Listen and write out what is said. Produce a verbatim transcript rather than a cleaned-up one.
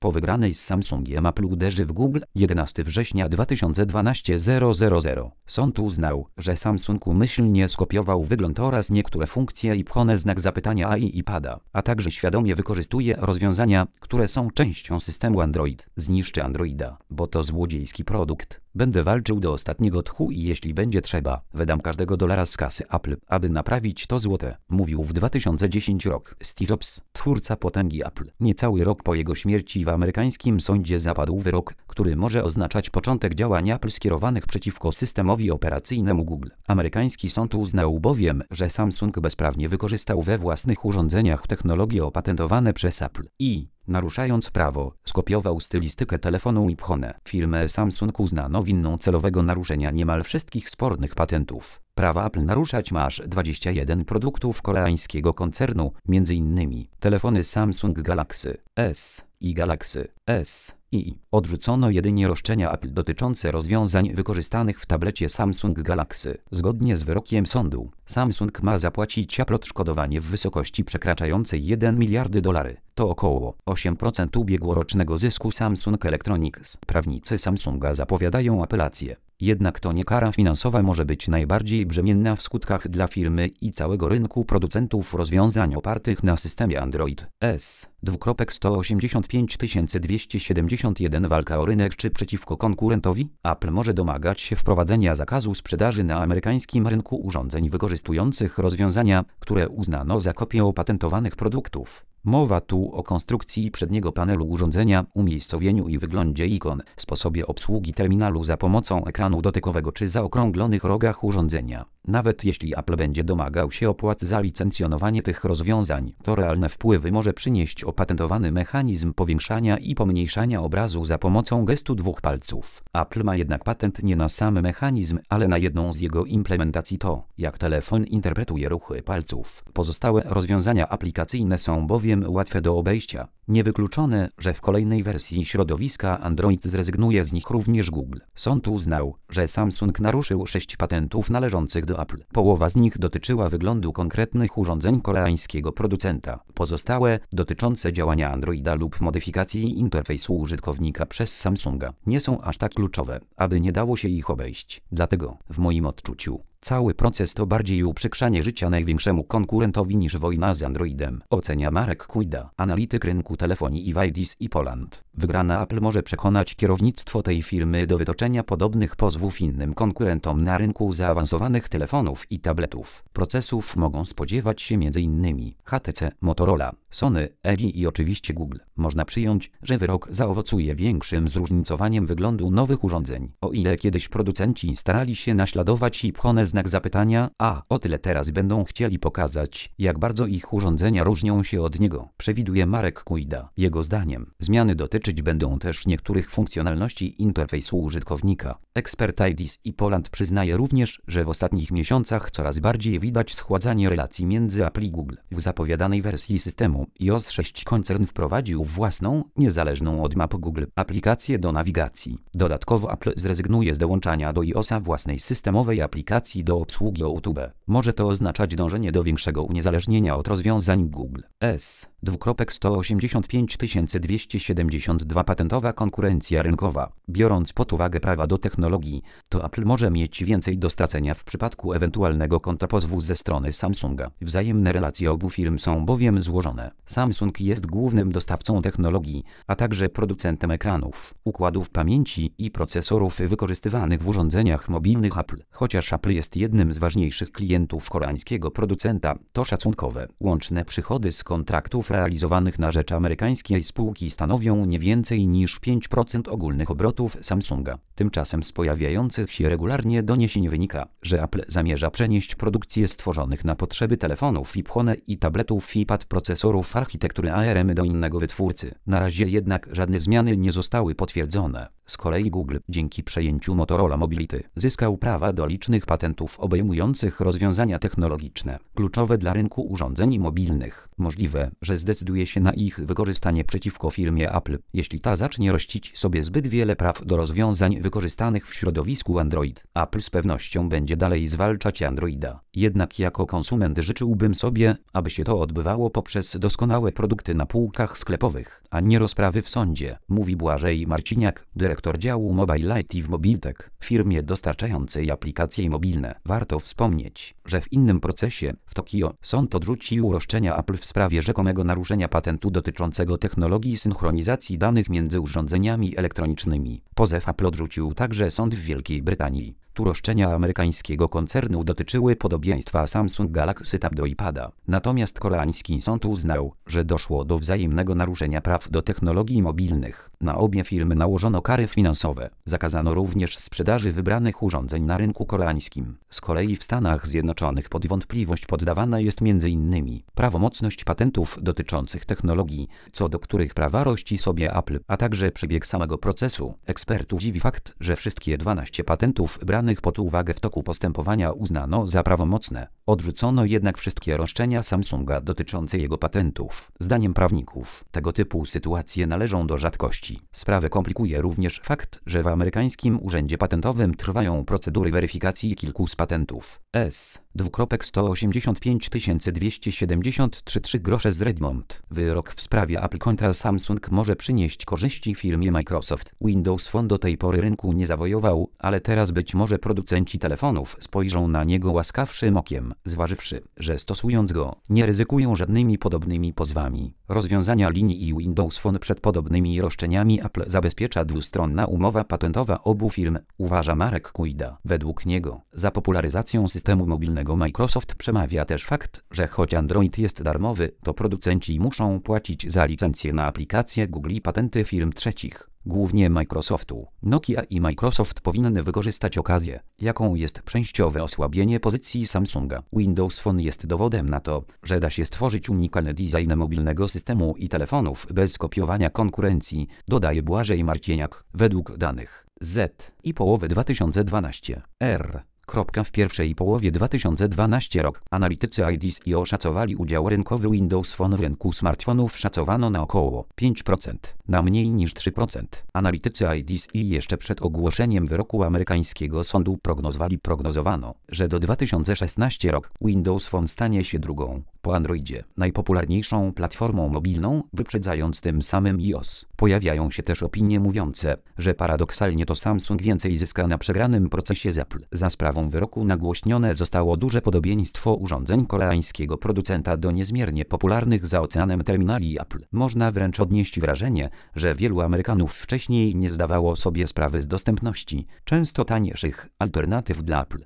Po wygranej z Samsungiem Apple uderzy w Google. jedenastego września dwa tysiące dwunastego. Sąd uznał, że Samsung umyślnie skopiował wygląd oraz niektóre funkcje i pchone znak zapytania A I iPada, a także świadomie wykorzystuje rozwiązania, które są częścią systemu Android. Zniszczy Androida, bo to złodziejski produkt. Będę walczył do ostatniego tchu i jeśli będzie trzeba, wydam każdego dolara z kasy Apple, aby naprawić to złote, mówił w dwa tysiące dziesiątym roku Steve Jobs, twórca potęgi Apple. Niecały rok po jego śmierci w amerykańskim sądzie zapadł wyrok, który może oznaczać początek działań Apple skierowanych przeciwko systemowi operacyjnemu Google. Amerykański sąd uznał bowiem, że Samsung bezprawnie wykorzystał we własnych urządzeniach technologie opatentowane przez Apple i, naruszając prawo, skopiował stylistykę telefonu iPhone. Firmę Samsung uznano winną celowego naruszenia niemal wszystkich spornych patentów prawa Apple. Naruszać ma aż dwadzieścia jeden produktów koreańskiego koncernu, między innymi telefony Samsung Galaxy S i Galaxy S i odrzucono jedynie roszczenia Apple dotyczące rozwiązań wykorzystanych w tablecie Samsung Galaxy. Zgodnie z wyrokiem sądu, Samsung ma zapłacić Apple odszkodowanie w wysokości przekraczającej jeden miliard dolarów. To około osiem procent ubiegłorocznego zysku Samsung Electronics. Prawnicy Samsunga zapowiadają apelację. Jednak to nie kara finansowa może być najbardziej brzemienna w skutkach dla firmy i całego rynku producentów rozwiązań opartych na systemie Android S. sto osiemdziesiąt pięć tysięcy dwieście siedemdziesiąt jeden Walka o rynek czy przeciwko konkurentowi? Apple może domagać się wprowadzenia zakazu sprzedaży na amerykańskim rynku urządzeń wykorzystujących rozwiązania, które uznano za kopię opatentowanych produktów. Mowa tu o konstrukcji przedniego panelu urządzenia, umiejscowieniu i wyglądzie ikon, sposobie obsługi terminalu za pomocą ekranu dotykowego czy zaokrąglonych rogach urządzenia. Nawet jeśli Apple będzie domagał się opłat za licencjonowanie tych rozwiązań, to realne wpływy może przynieść opatentowany mechanizm powiększania i pomniejszania obrazu za pomocą gestu dwóch palców. Apple ma jednak patent nie na sam mechanizm, ale na jedną z jego implementacji, to, jak telefon interpretuje ruchy palców. Pozostałe rozwiązania aplikacyjne są bowiem łatwe do obejścia. Niewykluczone, że w kolejnej wersji środowiska Android zrezygnuje z nich również Google. Sąd uznał, że Samsung naruszył sześć patentów należących do Apple. Połowa z nich dotyczyła wyglądu konkretnych urządzeń koreańskiego producenta. Pozostałe, dotyczące działania Androida lub modyfikacji interfejsu użytkownika przez Samsunga, nie są aż tak kluczowe, aby nie dało się ich obejść. Dlatego, w moim odczuciu, cały proces to bardziej uprzykrzanie życia największemu konkurentowi niż wojna z Androidem, ocenia Marek Kujda, analityk rynku telefonii i Widis i Poland. Wygrana Apple może przekonać kierownictwo tej firmy do wytoczenia podobnych pozwów innym konkurentom na rynku zaawansowanych telefonów i tabletów. Procesów mogą spodziewać się m.in. H T C, Motorola, Sony, L G i oczywiście Google. Można przyjąć, że wyrok zaowocuje większym zróżnicowaniem wyglądu nowych urządzeń. O ile kiedyś producenci starali się naśladować i pchone znak zapytania A, o tyle teraz będą chcieli pokazać, jak bardzo ich urządzenia różnią się od niego, przewiduje Marek Kujda. Jego zdaniem, zmiany dotyczyć będą też niektórych funkcjonalności interfejsu użytkownika. Ekspert Widis i Poland przyznaje również, że w ostatnich miesiącach coraz bardziej widać schładzanie relacji między Apple i Google. W zapowiadanej wersji systemu iOS sześć koncern wprowadził własną, niezależną od map Google, aplikację do nawigacji. Dodatkowo Apple zrezygnuje z dołączania do iOSa własnej systemowej aplikacji do obsługi YouTube. Może to oznaczać dążenie do większego uniezależnienia od rozwiązań Google. S. sto osiemdziesiąt pięć tysięcy dwieście siedemdziesiąt dwa Patentowa konkurencja rynkowa. Biorąc pod uwagę prawa do technologii, to Apple może mieć więcej do stracenia w przypadku ewentualnego kontrpozwu ze strony Samsunga. Wzajemne relacje obu firm są bowiem złożone. Samsung jest głównym dostawcą technologii, a także producentem ekranów, układów pamięci i procesorów wykorzystywanych w urządzeniach mobilnych Apple. Chociaż Apple jest jednym z ważniejszych klientów koreańskiego producenta, to szacunkowe, łączne przychody z kontraktów realizowanych na rzecz amerykańskiej spółki stanowią nie więcej niż pięć procent ogólnych obrotów Samsunga. Tymczasem z pojawiających się regularnie doniesień wynika, że Apple zamierza przenieść produkcję stworzonych na potrzeby telefonów iPhone i tabletów iPad procesorów architektury A R M do innego wytwórcy. Na razie jednak żadne zmiany nie zostały potwierdzone. Z kolei Google, dzięki przejęciu Motorola Mobility, zyskał prawa do licznych patentów obejmujących rozwiązania technologiczne, kluczowe dla rynku urządzeń mobilnych. Możliwe, że zdecyduje się na ich wykorzystanie przeciwko firmie Apple, jeśli ta zacznie rościć sobie zbyt wiele praw do rozwiązań wykorzystanych w środowisku Android. Apple z pewnością będzie dalej zwalczać Androida. Jednak jako konsument życzyłbym sobie, aby się to odbywało poprzez doskonałe produkty na półkach sklepowych, a nie rozprawy w sądzie, mówi Błażej Marciniak, dyrektor działu Mobile I T w Mobiltech, firmie dostarczającej aplikacje mobilne. Warto wspomnieć, że w innym procesie, w Tokio, sąd odrzucił roszczenia Apple w sprawie rzekomego naruszenia patentu dotyczącego technologii synchronizacji danych między urządzeniami elektronicznymi. Pozew Apple odrzucił także sąd w Wielkiej Brytanii. Tu roszczenia amerykańskiego koncernu dotyczyły podobieństwa Samsung Galaxy Tab do iPada. Natomiast koreański sąd uznał, że doszło do wzajemnego naruszenia praw do technologii mobilnych. Na obie firmy nałożono kary finansowe. Zakazano również sprzedaży wybranych urządzeń na rynku koreańskim. Z kolei w Stanach Zjednoczonych pod wątpliwość poddawana jest między innymi prawomocność patentów dotyczących technologii, co do których prawa rości sobie Apple, a także przebieg samego procesu. Ekspertów dziwi fakt, że wszystkie dwanaście patentów branych pod uwagę w toku postępowania uznano za prawomocne. Odrzucono jednak wszystkie roszczenia Samsunga dotyczące jego patentów. Zdaniem prawników, tego typu sytuacje należą do rzadkości. Sprawę komplikuje również fakt, że w amerykańskim urzędzie patentowym trwają procedury weryfikacji kilku z patentów. S. sto osiemdziesiąt pięć tysięcy dwieście siedemdziesiąt trzy grosze z Redmond. Wyrok w sprawie Apple kontra Samsung może przynieść korzyści firmie Microsoft. Windows Phone do tej pory rynku nie zawojował, ale teraz być może producenci telefonów spojrzą na niego łaskawszym okiem, zważywszy, że stosując go, nie ryzykują żadnymi podobnymi pozwami. Rozwiązania linii i Windows Phone przed podobnymi roszczeniami Apple zabezpiecza dwustronna umowa patentowa obu firm, uważa Marek Kujda. Według niego, za popularyzacją systemu mobilnego Microsoft przemawia też fakt, że choć Android jest darmowy, to producenci muszą płacić za licencje na aplikacje Google i patenty firm trzecich, głównie Microsoftu. Nokia i Microsoft powinny wykorzystać okazję, jaką jest częściowe osłabienie pozycji Samsunga. Windows Phone jest dowodem na to, że da się stworzyć unikalny design mobilnego systemu i telefonów bez kopiowania konkurencji, dodaje Błażej Marciniak. Według danych Z i połowy dwa tysiące dwunastego R. W pierwszej połowie dwa tysiące dwunastego roku analitycy I D C oszacowali udział rynkowy Windows Phone w rynku smartfonów szacowano na około pięć procent, na mniej niż trzy procent. Analitycy I D C jeszcze przed ogłoszeniem wyroku amerykańskiego sądu prognozowali prognozowano, że do dwa tysiące szesnastego roku Windows Phone stanie się drugą, po Androidzie, najpopularniejszą platformą mobilną, wyprzedzając tym samym iOS. Pojawiają się też opinie mówiące, że paradoksalnie to Samsung więcej zyska na przegranym procesie z Apple. Za sprawą wyroku nagłośnione zostało duże podobieństwo urządzeń koreańskiego producenta do niezmiernie popularnych za oceanem terminali Apple. Można wręcz odnieść wrażenie, że wielu Amerykanów wcześniej nie zdawało sobie sprawy z dostępności często tańszych alternatyw dla Apple.